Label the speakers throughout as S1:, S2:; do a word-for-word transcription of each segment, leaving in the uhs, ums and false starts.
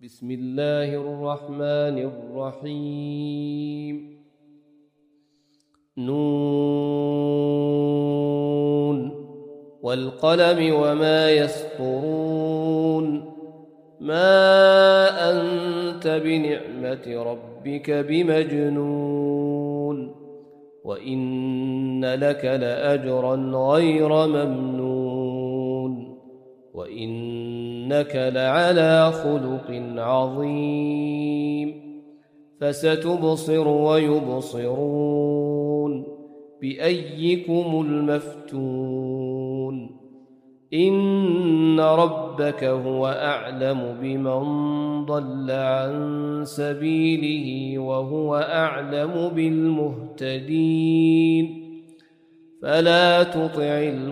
S1: بسم الله الرحمن الرحيم. نون والقلم وما يسطرون. ما أنت بنعمة ربك بمجنون، وإن لك لأجرا غير ممنون، وإنك لعلى خلق عظيم. فستبصر ويبصرون بأيكم المفتون. إن ربك هو أعلم بمن ضل عن سبيله وهو أعلم بالمهتدين. فلا تطع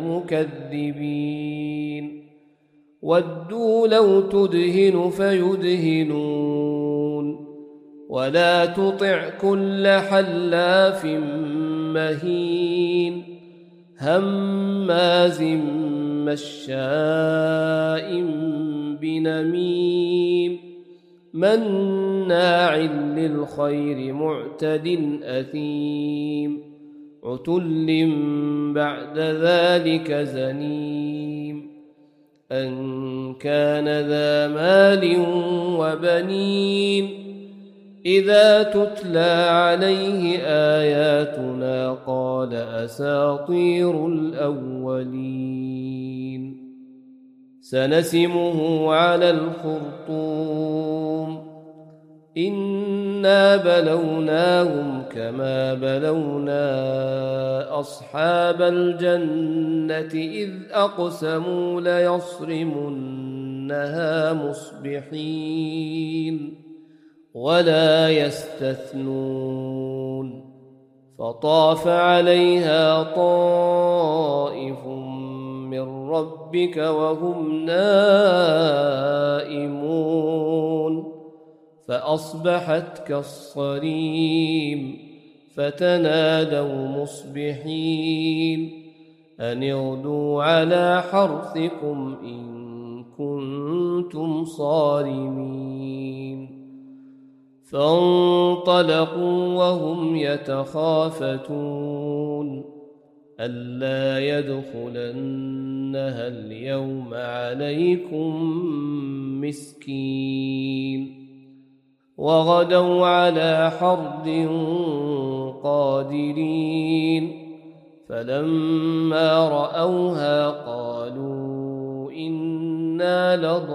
S1: المكذبين. ودوا لو تدهن فيدهنون، ولا تطع كل حلاف مهين هماز مشاء بنميم مناع للخير معتد أثيم عتل بعد ذلك زنيم أن كان ذا مال وبنين. إذا تتلى عليه آياتنا قال أساطير الأولين. سنسمه على الخرطوم. إنا بلوناهم كما بلونا أصحاب الجنة إذ أقسموا ليصرمنها مصبحين ولا يستثنون. فطاف عليها طائف من ربك وهم نائمون فأصبحت كالصريم. فتنادوا مصبحين أن اغدوا على حرثكم إن كنتم صارمين. فانطلقوا وهم يتخافتون ألا يدخلنها اليوم عليكم مسكين. وغدوا على حرد قادرين. فلما رأوها قالوا إنا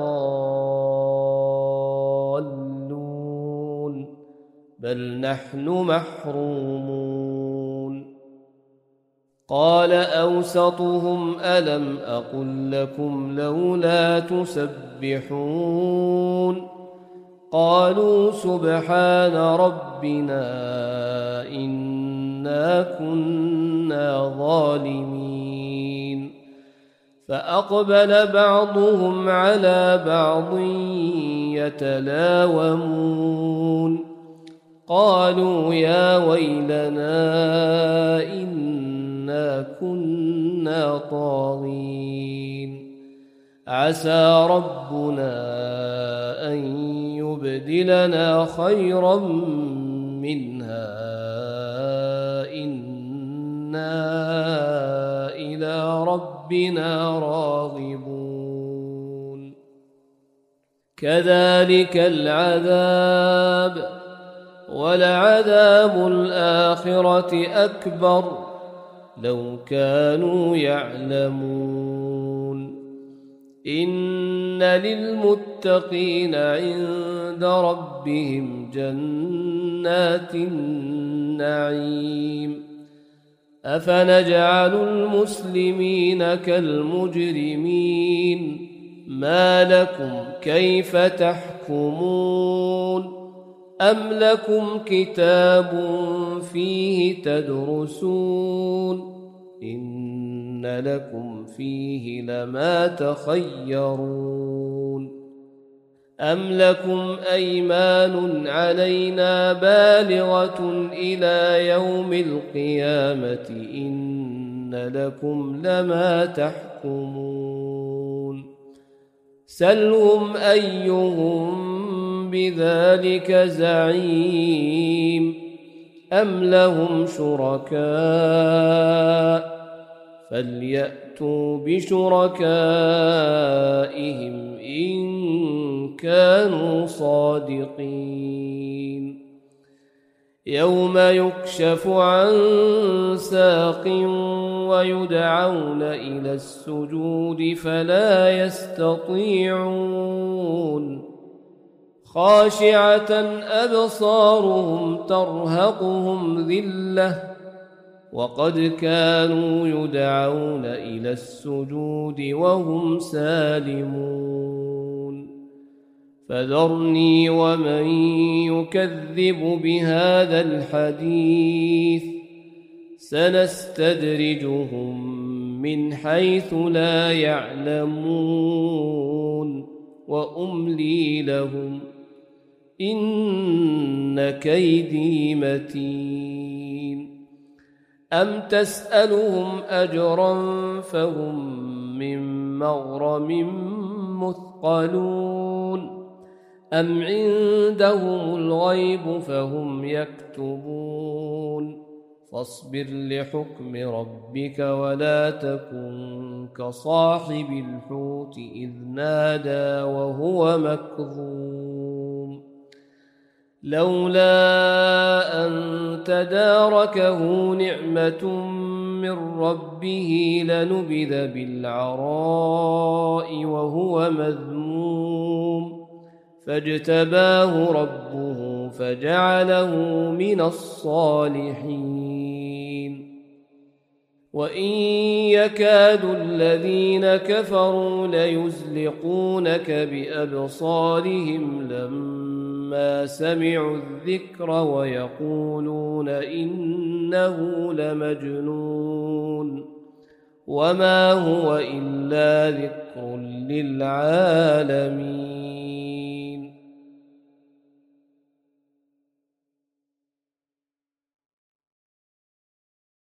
S1: لضالون بل نحن محرومون. قال أوسطهم ألم أقل لكم لولا تسبحون. قالوا سبحان ربنا إنا كنا ظالمين. فأقبل بعضهم على بعض يتلاومون. قالوا يا ويلنا إنا كنا طاغين. عسى ربنا أن يبدلنا خيرا منها إنا إلى ربنا راغبون. كذلك العذاب ولعذاب الآخرة أكبر لو كانوا يعلمون. إن للمتقين عند ربهم جنات النعيم. أفنجعل المسلمين كالمجرمين ما لكم كيف تحكمون. أم لكم كتاب فيه تدرسون إن لكم فيه لما تخيرون. أم لكم أيمان علينا بالغة إلى يوم القيامة إن لكم لما تحكمون. سلهم أيهم بذلك زعيم أم لهم شركاء فليأتوا بشركائهم إن كانوا صادقين يوم يكشف عن ساق ويدعون إلى السجود فلا يستطيعون خاشعة أبصارهم ترهقهم ذلة وقد كانوا يدعون إلى السجود وهم سالمون فذرني ومن يكذب بهذا الحديث سنستدرجهم من حيث لا يعلمون وأملي لهم إن كيدي متين أم تسألهم أجرا فهم من مغرم مثقلون أم عندهم الغيب فهم يكتبون فاصبر لحكم ربك ولا تكن كصاحب الحوت إذ نادى وهو مكظوم لولا أن تداركه نعمة من ربه لنبذ بالعراء وهو مذموم فاجتباه ربه فجعله من الصالحين وإن يكاد الذين كفروا ليزلقونك بأبصارهم لما سمعوا الذكر ويقولون إنه لمجنون وما هو إلا ذكر للعالمين